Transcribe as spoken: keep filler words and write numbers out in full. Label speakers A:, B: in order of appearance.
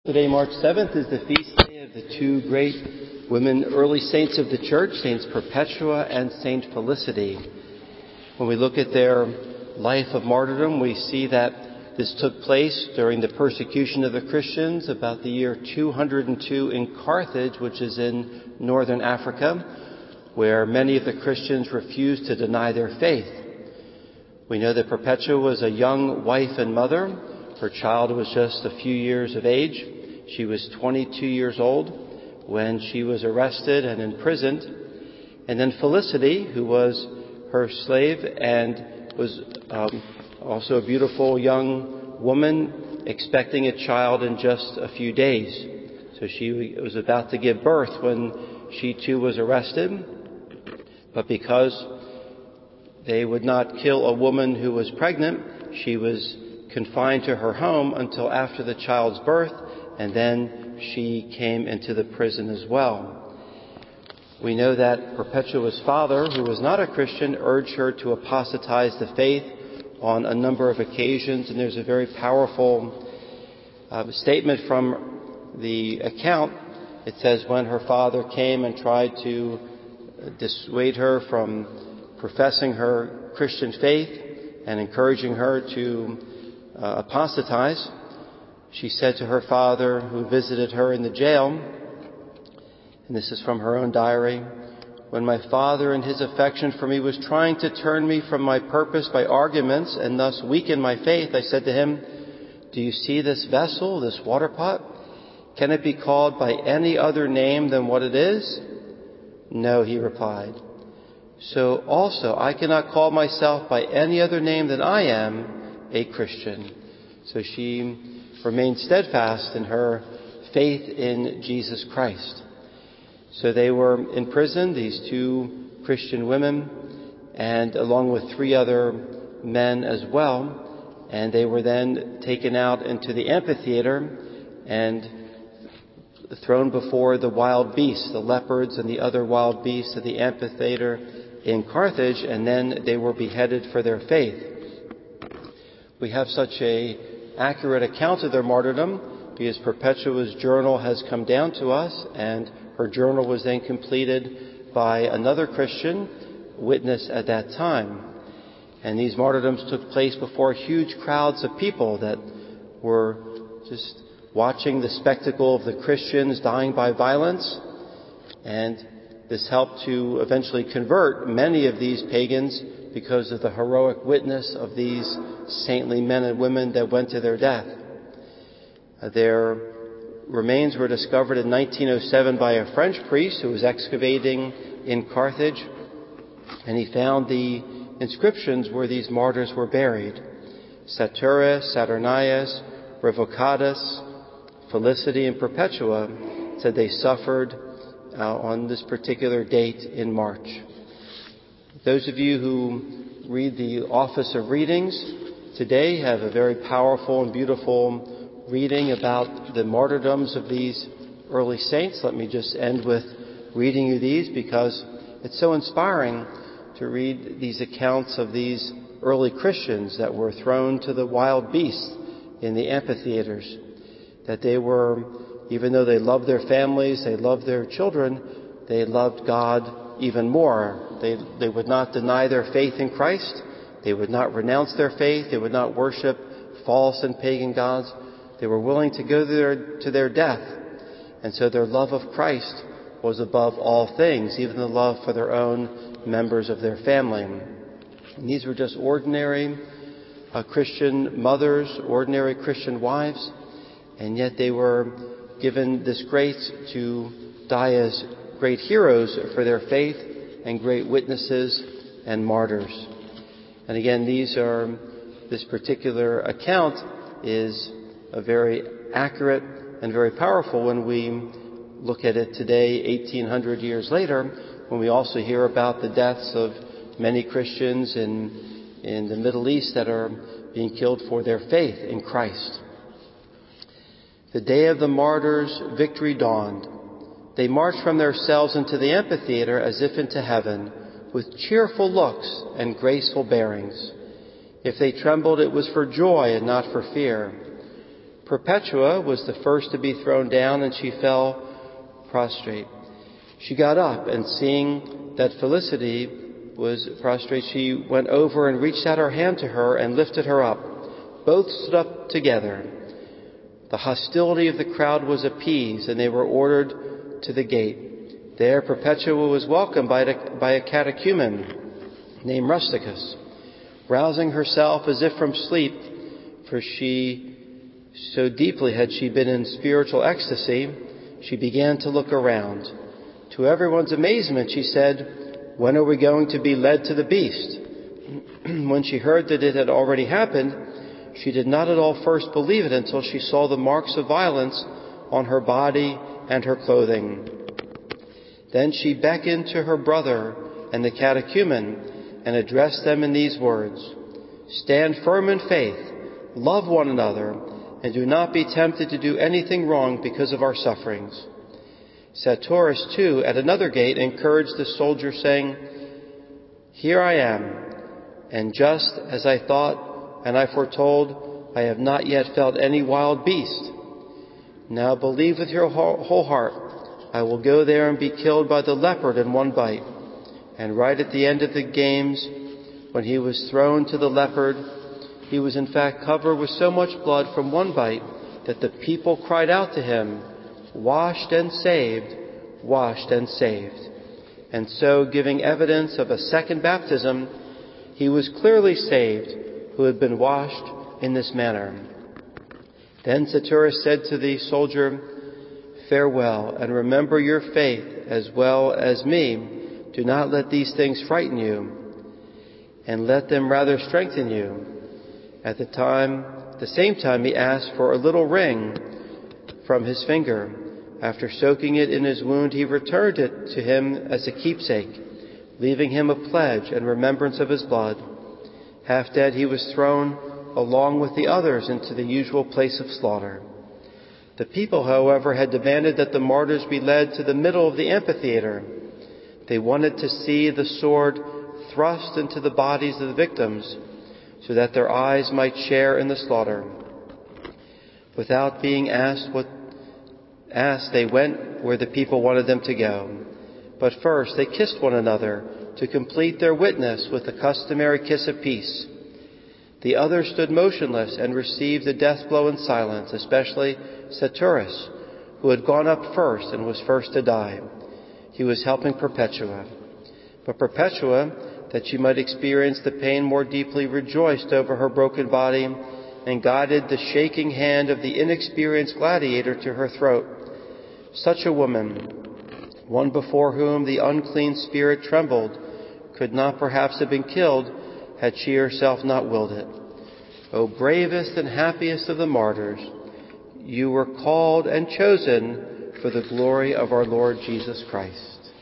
A: Today, March seventh, is the feast day of the two great women, early saints of the Church, Saints Perpetua and Saint Felicity. When we look at their life of martyrdom, we see that this took place during the persecution of the Christians about the year two hundred two in Carthage, which is in northern Africa, where many of the Christians refused to deny their faith. We know that Perpetua was a young wife and mother. Her child was just a few years of age. She was twenty-two years old when she was arrested and imprisoned. And then Felicity, who was her slave and was um, also a beautiful young woman, expecting a child in just a few days. So she was about to give birth when she too was arrested. But because they would not kill a woman who was pregnant, she was confined to her home until after the child's birth, and then she came into the prison as well. We know that Perpetua's father, who was not a Christian, urged her to apostatize the faith on a number of occasions, and there's a very powerful uh, statement from the account. It says when her father came and tried to dissuade her from professing her Christian faith and encouraging her to Uh, apostatize, she said to her father, who visited her in the jail, and this is from her own diary, "When my father in his affection for me was trying to turn me from my purpose by arguments and thus weaken my faith, I said to him, 'Do you see this vessel, this water pot? Can it be called by any other name than what it is?' 'No,' he replied. 'So also I cannot call myself by any other name than I am a Christian.'" So she remained steadfast in her faith in Jesus Christ. So they were in prison, these two Christian women, and along with three other men as well. And they were then taken out into the amphitheater and thrown before the wild beasts, the leopards and the other wild beasts of the amphitheater in Carthage, and then they were beheaded for their faith. We have such a accurate account of their martyrdom because Perpetua's journal has come down to us, and her journal was then completed by another Christian witness at that time. And these martyrdoms took place before huge crowds of people that were just watching the spectacle of the Christians dying by violence. And this helped to eventually convert many of these pagans because of the heroic witness of these saintly men and women that went to their death. Uh, their remains were discovered in nineteen oh seven by a French priest who was excavating in Carthage, and he found the inscriptions where these martyrs were buried. Saturus, Saturnius, Revocatus, Felicity, and Perpetua said they suffered uh, on this particular date in March. Those of you who read the Office of Readings today have a very powerful and beautiful reading about the martyrdoms of these early saints. Let me just end with reading you these because it's so inspiring to read these accounts of these early Christians that were thrown to the wild beasts in the amphitheaters. That they were, even though they loved their families, they loved their children, they loved God even more. They, they would not deny their faith in Christ. They would not renounce their faith. They would not worship false and pagan gods. They were willing to go to their, to their death. And so their love of Christ was above all things, even the love for their own members of their family. And these were just ordinary uh, Christian mothers, ordinary Christian wives, and yet they were given this grace to die as great heroes for their faith and great witnesses and martyrs. And again, these are, this particular account is a very accurate and very powerful when we look at it today, eighteen hundred years later, when we also hear about the deaths of many Christians in, in the Middle East that are being killed for their faith in Christ. The day of the martyrs' victory dawned. They marched from their cells into the amphitheater as if into heaven, with cheerful looks and graceful bearings. If they trembled, it was for joy and not for fear. Perpetua was the first to be thrown down, and she fell prostrate. She got up, and seeing that Felicity was prostrate, she went over and reached out her hand to her and lifted her up. Both stood up together. The hostility of the crowd was appeased, and they were ordered to the gate. There Perpetua was welcomed by a catechumen named Rusticus. Rousing herself as if from sleep, for she so deeply had she been in spiritual ecstasy, she began to look around. To everyone's amazement, she said, "When are we going to be led to the beast?" When she heard that it had already happened, she did not at all first believe it until she saw the marks of violence on her body and her clothing. Then she beckoned to her brother and the catechumen and addressed them in these words: "Stand firm in faith, love one another, and do not be tempted to do anything wrong because of our sufferings." Saturus, too, at another gate, encouraged the soldier, saying, "Here I am, and just as I thought and I foretold, I have not yet felt any wild beast. Now believe with your whole heart. I will go there and be killed by the leopard in one bite." And right at the end of the games, when he was thrown to the leopard, he was in fact covered with so much blood from one bite that the people cried out to him, "Washed and saved, washed and saved." And so, giving evidence of a second baptism, he was clearly saved who had been washed in this manner. Then Saturus said to the soldier, "Farewell, and remember your faith as well as me. Do not let these things frighten you, and let them rather strengthen you." At the time, the same time, he asked for a little ring from his finger. After soaking it in his wound, he returned it to him as a keepsake, leaving him a pledge and remembrance of his blood. Half dead, he was thrown along with the others into the usual place of slaughter. The people, however, had demanded that the martyrs be led to the middle of the amphitheater. They wanted to see the sword thrust into the bodies of the victims so that their eyes might share in the slaughter. Without being asked what asked, they went where the people wanted them to go. But first they kissed one another to complete their witness with the customary kiss of peace. The others stood motionless and received the death blow in silence, especially Saturus, who had gone up first and was first to die. He was helping Perpetua. But Perpetua, that she might experience the pain more deeply, rejoiced over her broken body and guided the shaking hand of the inexperienced gladiator to her throat. Such a woman, one before whom the unclean spirit trembled, could not perhaps have been killed had she herself not willed it. O bravest and happiest of the martyrs, you were called and chosen for the glory of our Lord Jesus Christ.